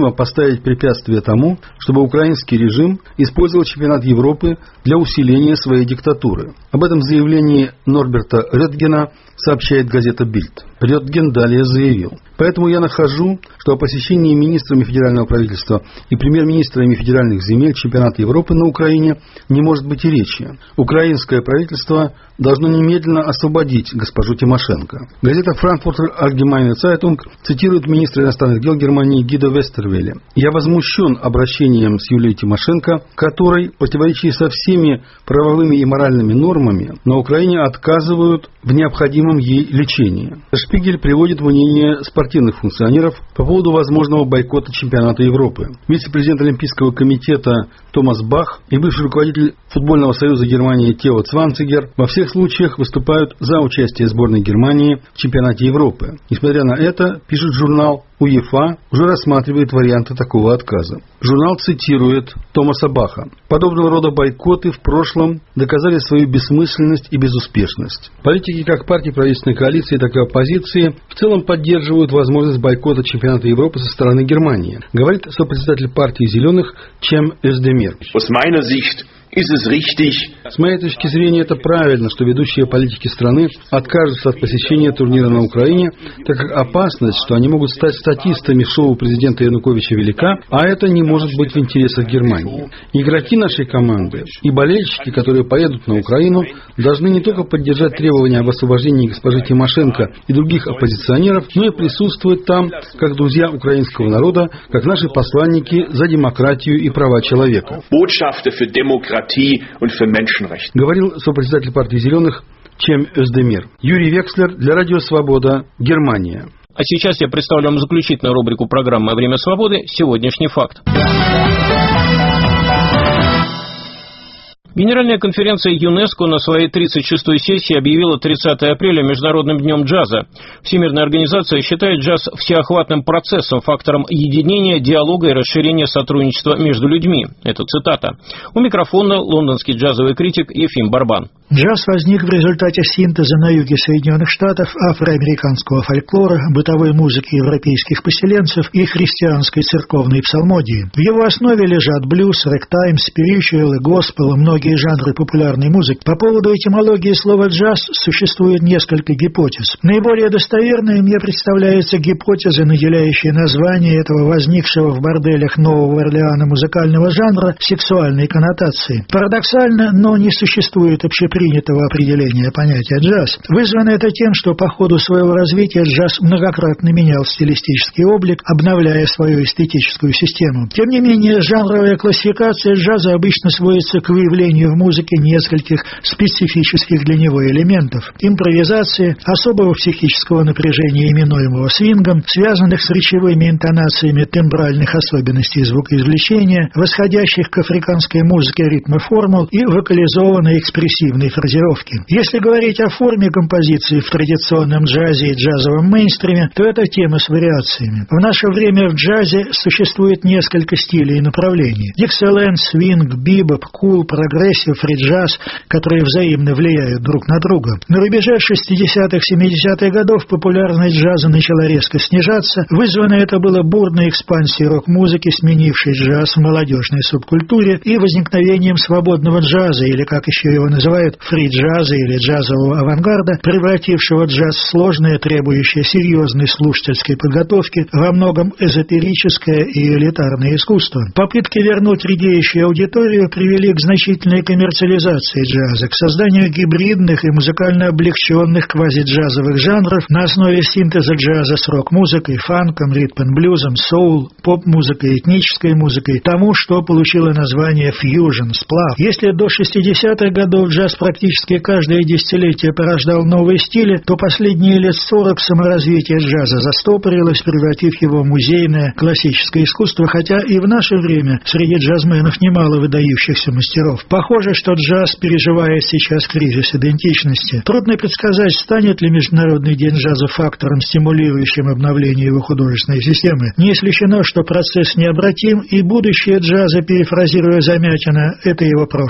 необходимо поставить препятствие тому, чтобы украинский режим использовал чемпионат Европы для усиления своей диктатуры. Об этом заявлении Норберта Рётгена сообщает газета «Бильд». Рётген далее заявил: «Поэтому я нахожу, что о посещении министрами федерального правительства и премьер-министрами федеральных земель чемпионата Европы на Украине не может быть и речи. Украинское правительство должно немедленно освободить госпожу Тимошенко». Газета «Франкфуртер Allgemeine Zeitung» цитирует министра иностранных дел Германии Гидо Вестервеле: «Я возмущен обращением с Юлией Тимошенко, которой, в противоречии со всеми правовыми и моральными нормами, на Украине отказывают в необходимом ей лечении». Шпигель приводит мнение спортивных функционеров по поводу возможного бойкота чемпионата Европы. Вице-президент Олимпийского комитета Томас Бах и бывший руководитель футбольного союза Германии Тео Цванцигер во всех случаях выступают за участие сборной Германии в чемпионате Европы. Несмотря на это, пишет журнал, УЕФА уже рассматривает варианты такого отказа. Журнал цитирует Томаса Баха: «Подобного рода бойкоты в прошлом доказали свою бессмысленность и безуспешность. Политики как партии правительственной коалиции, так и оппозиции в целом поддерживают возможность бойкота чемпионата Европы со стороны Германии», говорит сопредседатель партии «Зеленых» Чем Özdemir. С моей точки зрения, это правильно, что ведущие политики страны откажутся от посещения турнира на Украине, так как опасность, что они могут стать статистами шоу президента Януковича, велика, а это не может быть в интересах Германии. Игроки нашей команды и болельщики, которые поедут на Украину, должны не только поддержать требования об освобождении госпожи Тимошенко и других оппозиционеров, но и присутствовать там как друзья украинского народа, как наши посланники за демократию и права человека. Говорил сопредседатель партии «Зеленых» Чем Özdemir. Юрий Векслер для Радио Свобода, Германия. А сейчас я представлю вам заключительную рубрику программы «Время свободы. Сегодняшний факт». Генеральная конференция ЮНЕСКО на своей тридцать шестой сессии объявила тридцатое апреля Международным днем джаза. Всемирная организация считает джаз всеохватным процессом, фактором единения, диалога и расширения сотрудничества между людьми. Это цитата. У микрофона лондонский джазовый критик Ефим Барбан. Джаз возник в результате синтеза на юге Соединенных Штатов афроамериканского фольклора, бытовой музыки европейских поселенцев и христианской церковной псалмодии. В его основе лежат блюз, рэктайм, спиричуэл и госпел и многие жанры популярной музыки. По поводу этимологии слова «джаз» существует несколько гипотез. Наиболее достоверной мне представляется гипотеза, наделяющая название этого возникшего в борделях Нового Орлеана музыкального жанра сексуальной коннотацией. Парадоксально, но не существует общепринятого определения понятия «джаз». Вызвано это тем, что по ходу своего развития джаз многократно менял стилистический облик, обновляя свою эстетическую систему. Тем не менее, жанровая классификация джаза обычно сводится к выявлению в музыке нескольких специфических для него элементов: импровизации, особого психического напряжения, именуемого свингом, связанных с речевыми интонациями тембральных особенностей звукоизвлечения, восходящих к африканской музыке ритма формул и вокализованной экспрессивной фразировки. Если говорить о форме композиции в традиционном джазе и джазовом мейнстриме, то это тема с вариациями. В наше время в джазе существует несколько стилей и направлений: диксиленд, свинг, бибоп, кул, прогрессив, фри-джаз, которые взаимно влияют друг на друга. На рубеже шестидесятых-семидесятых годов популярность джаза начала резко снижаться. Вызвано это было бурной экспансией рок-музыки, сменившей джаз в молодежной субкультуре, и возникновением свободного джаза, или, как еще его называют, фри-джаза или джазового авангарда, превратившего джаз в сложное, требующее серьезной слушательской подготовки, во многом эзотерическое и элитарное искусство. Попытки вернуть редеющую аудиторию привели к значительной коммерциализации джаза, к созданию гибридных и музыкально облегченных квази-джазовых жанров на основе синтеза джаза с рок-музыкой, фанком, ритм-н-блюзом, соул, поп-музыкой, этнической музыкой, тому, что получило название фьюжн, сплав. Если до шестидесятых годов джаз практически каждое десятилетие порождал новые стили, то последние лет сорок саморазвитие джаза застопорилось, превратив его в музейное классическое искусство, хотя и в наше время среди джазменов немало выдающихся мастеров. Похоже, что джаз переживает сейчас кризис идентичности. Трудно предсказать, станет ли Международный день джаза фактором, стимулирующим обновление его художественной системы. Не исключено, что процесс необратим, и будущее джаза, перефразируя Замятина, это его прошлое.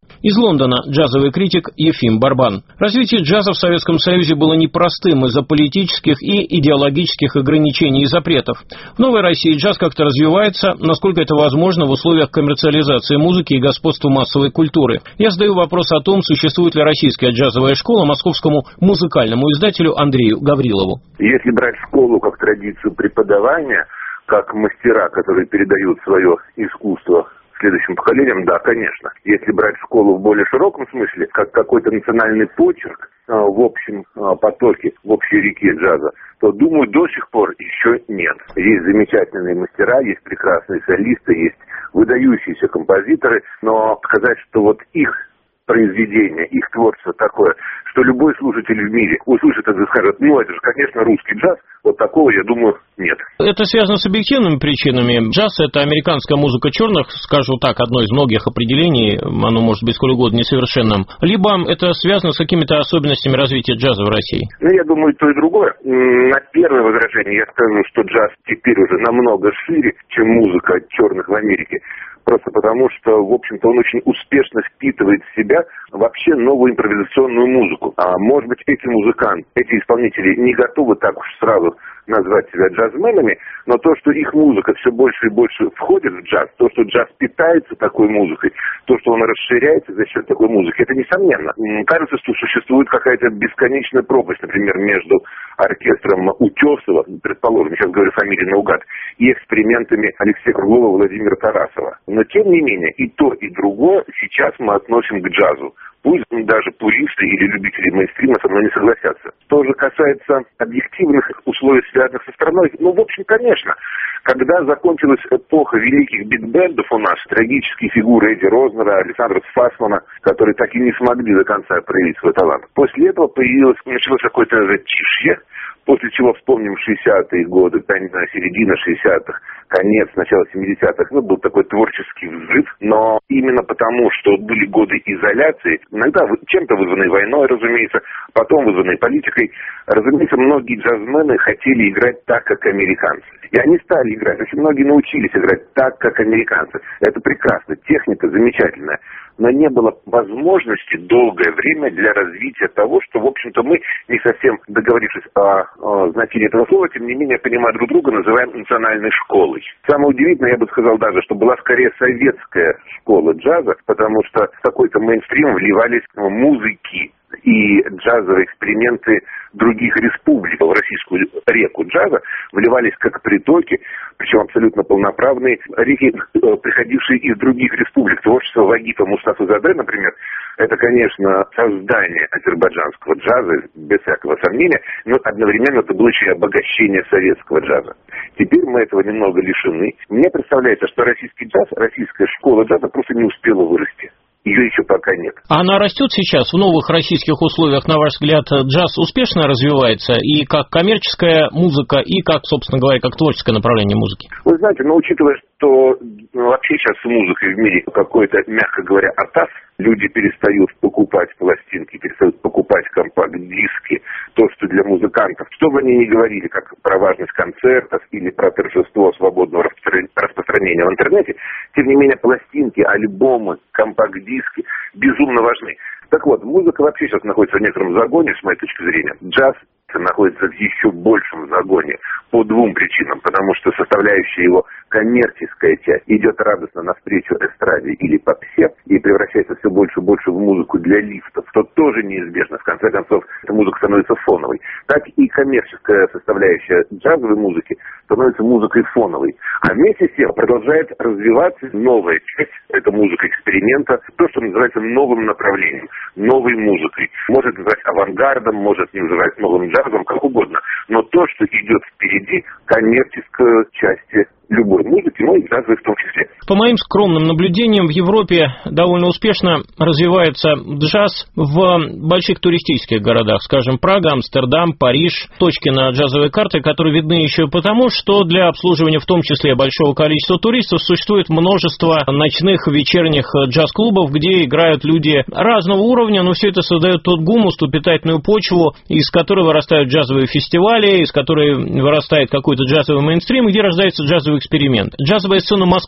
Из Лондона джазовый критик Ефим Барбан. Развитие джаза в Советском Союзе было непростым из-за политических и идеологических ограничений и запретов. В новой России джаз как-то развивается, насколько это возможно в условиях коммерциализации музыки и господства массовой культуры. Я задаю вопрос о том, существует ли российская джазовая школа московскому музыкальному издателю Андрею Гаврилову. Если брать школу как традицию преподавания, как мастера, которые передают свое искусство следующим поколениям, да, конечно. Если брать школу в более широком смысле, как какой-то национальный почерк э, в общем э, потоке, в общей реке джаза, то, думаю, до сих пор еще нет. Есть замечательные мастера, есть прекрасные солисты, есть выдающиеся композиторы, но сказать, что вот их произведение, их творчество такое, что любой слушатель в мире услышит это и скажет, ну, это же, конечно, русский джаз, вот такого, я думаю, нет. Это связано с объективными причинами. Джаз — это американская музыка черных, скажу так, одно из многих определений, оно может быть сколь угодно несовершенным. Либо это связано с какими-то особенностями развития джаза в России? Ну, я думаю, то и другое. На первое возражение я скажу, что джаз теперь уже намного шире, чем музыка черных в Америке. Просто потому, что, в общем-то, он очень успешно впитывает в себя вообще новую импровизационную музыку. А может быть, эти музыканты, эти исполнители не готовы так уж сразу назвать себя джазменами, но то, что их музыка все больше и больше входит в джаз, то, что джаз питается такой музыкой, то, что он расширяется за счет такой музыки, это несомненно. Кажется, что существует какая-то бесконечная пропасть, например, между оркестром Утесова, предположим, сейчас говорю фамилии наугад, и экспериментами Алексея Круглова и Владимира Тарасова. Но, тем не менее, и то, и другое сейчас мы относим к джазу. Пусть даже пуристы или любители мейнстрима со мной не согласятся. Что же касается объективных условий, связанных со страной, ну, в общем, конечно. Когда закончилась эпоха великих биг-бендов у нас, трагические фигуры Эдди Рознера, Александра Фассмана, которые так и не смогли до конца проявить свой талант. После этого появилось, началось какое-то затишье, после чего вспомним шестидесятые годы, не знаю, середина шестидесятых, конец, начало семидесятых, ну, был такой творческий взрыв, но именно потому, что были годы изоляции, иногда чем-то вызванной войной, разумеется, потом вызванной политикой, разумеется, многие джазмены хотели играть так, как американцы. И они стали играть, очень многие научились играть так, как американцы. Это прекрасно, техника замечательная. Но не было возможности долгое время для развития того, что, в общем-то, мы, не совсем договорившись о, о значении этого слова, тем не менее, понимая друг друга, называем национальной школой. Самое удивительное, я бы сказал даже, что была скорее советская школа джаза, потому что в какой-то мейнстрим вливались музыки и джазовые эксперименты других республик в российскую реку джаза вливались как притоки, причем абсолютно полноправные реки, приходившие из других республик. Творчество Вагипа Мустафазаде, например, это, конечно, создание азербайджанского джаза, без всякого сомнения, но одновременно это было еще и обогащение советского джаза. Теперь мы этого немного лишены. Мне представляется, что российский джаз, российская школа джаза просто не успела вырасти. Ее еще пока нет. Она растет сейчас в новых российских условиях, на ваш взгляд, джаз успешно развивается и как коммерческая музыка, и как, собственно говоря, как творческое направление музыки? Вы знаете, но учитывая, что ну, вообще сейчас с музыкой в мире какой-то, мягко говоря, атас, люди перестают покупать пластинки, перестают покупать компакт-диски, то, что для музыкантов, что бы они ни говорили, как про важность концертов или про торжество свободного распространения в интернете, тем не менее пластинки, альбомы, компакт-диски безумно важны. Так вот, музыка вообще сейчас находится в некотором загоне, с моей точки зрения. Джаз находится в еще большем загоне по двум причинам. Потому что составляющая его коммерческая часть идет радостно навстречу эстраде или попсе и превращается все больше и больше в музыку для лифтов, что тоже неизбежно. В конце концов, эта музыка становится фоновой. Так и коммерческая составляющая джазовой музыки становится музыкой фоновой. А вместе с тем продолжает развиваться новая часть, это музыка эксперимента, то, что называется новым направлением, новой музыкой. Может называть авангардом, может не называть новым джазом, как угодно. Но то, что идет впереди коммерческой части любой музыки, ну и джазовой в том числе. По моим скромным наблюдениям, в Европе довольно успешно развивается джаз в больших туристических городах, скажем, Прага, Амстердам, Париж, точки на джазовой карте, которые видны еще потому, что для обслуживания в том числе большого количества туристов существует множество ночных вечерних джаз-клубов, где играют люди разного уровня, но все это создает тот гумус, ту питательную почву, из которой вырастают джазовые фестивали, из которой вырастает какой-то джазовый мейнстрим, где рождается джазовый эксперимент. Джазовая сцена Москвы как вас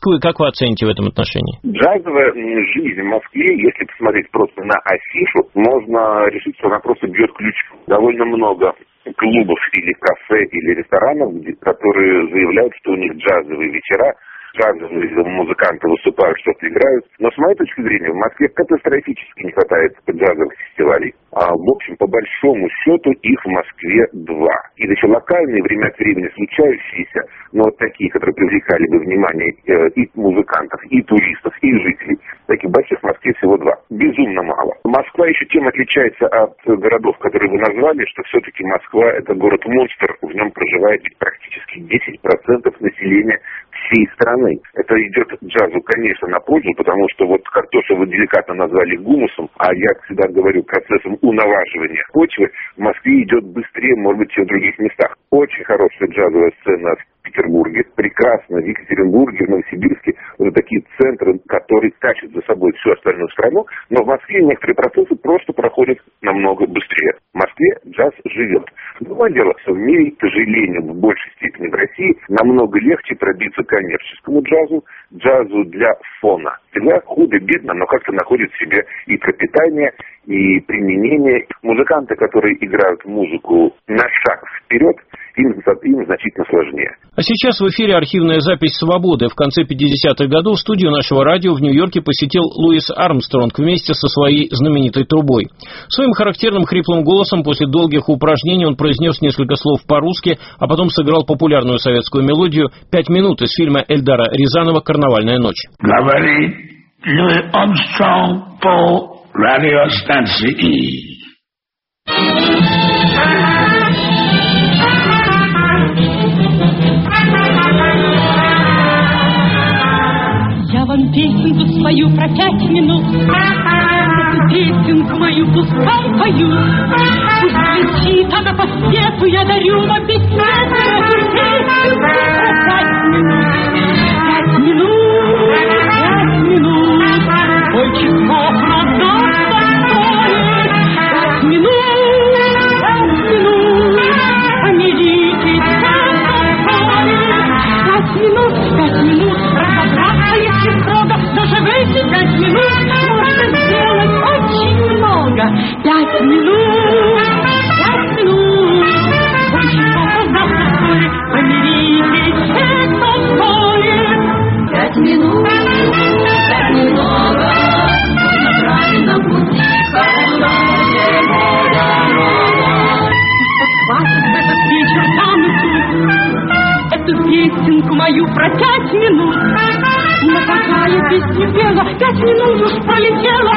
оцените в этом отношении? Джазовая жизнь в Москве, если посмотреть просто на афишу, можно решить, что она просто бьет ключом. Довольно много клубов или кафе или ресторанов, которые заявляют, что у них джазовые вечера, джазовые музыканты выступают, что-то играют. Но с моей точки зрения, в Москве катастрофически не хватает джазовых фестивалей. А, в общем, по большому счету, их в Москве два. И еще локальные, время от времени случающиеся, но вот такие, которые привлекали бы внимание э, и музыкантов, и туристов, и жителей. Таких больших в Москве всего два. Безумно мало. Москва еще тем отличается от городов, которые вы назвали, что все-таки Москва — это город-монстр, в нем проживает практически десять процентов населения всей страны. Это идет джазу, конечно, на пользу, потому что вот как то, что вы деликатно назвали гумусом, а я всегда говорю процессом унаваживания почвы, в Москве идет быстрее, может быть, чем в других местах. Очень хорошая джазовая сцена в Петербурге, прекрасно в Екатеринбурге, в Новосибирске. Вот такие центры, которые тащат за собой всю остальную страну, но в Москве некоторые процессы просто проходят намного быстрее. В Москве джаз живет. Другое дело, что в мире, к сожалению, в большей степени в России, намного легче пробиться коммерческому джазу, джазу для фона. Всегда худо-бедно, но как-то находит в себе и пропитание, и применение. Музыканты, которые играют музыку на шаг вперед, им, им значительно сложнее. А сейчас в эфире архивная запись «Свободы». В конце пятидесятых годов студию нашего радио в Нью-Йорке посетил Луис Армстронг вместе со своей знаменитой трубой. Своим характерным хриплым голосом после долгих упражнений он произнес несколько слов по-русски, а потом сыграл популярную советскую мелодию «Пять минут» из фильма Эльдара Рязанова «Карнавальная ночь». Говорит Луи Армстронг по радиостанции. Я вам песенку свою про пять минут, эту песенку мою пускай поют. Пусть летит она по свету, я дарю вам бессмертную песенку про пять минут. Пять минут, пять минут, ой, часов раздастся стоит. Пять минут, пять минут, помирите стоит. Пять минут, пять минут, разобраться, если строго, доживете пять минут, можно сделать очень много. Пять минут, пять минут, ой, часов раздастся стоит, помирите стоит. Пять минут, пять немного, на правильном пути, хорошая дорога. Хватит в этот вечер танцу, эту песенку мою про пять минут. Но какая песня пела, пять минут уж пролетела,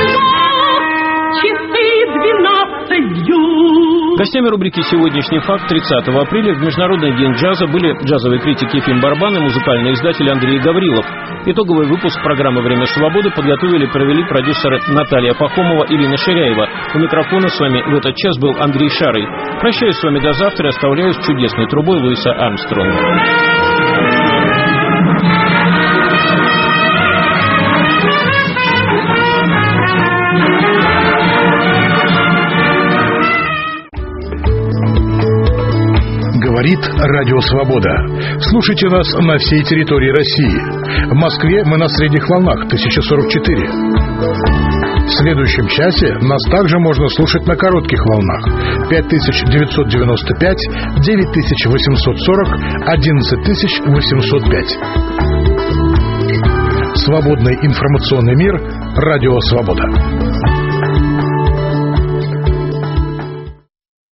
часы двенадцать бьют. Гостями рубрики «Сегодняшний факт» тридцатого апреля в Международный день джаза были джазовый критик Ефим Барбан и музыкальный издатель Андрей Гаврилов. Итоговый выпуск программы «Время свободы» подготовили и провели продюсеры Наталья Пахомова и Ирина Ширяева. У микрофона с вами в этот час был Андрей Шарый. Прощаюсь с вами до завтра и оставляю с чудесной трубой Луиса Армстронга. Говорит Радио Свобода. Слушайте нас на всей территории России. В Москве мы на средних волнах тысяча сорок четыре. В следующем часе нас также можно слушать на коротких волнах пять тысяч девятьсот девяносто пять, девять тысяч восемьсот сорок, одиннадцать тысяч восемьсот пять. Свободный информационный мир. Радио Свобода.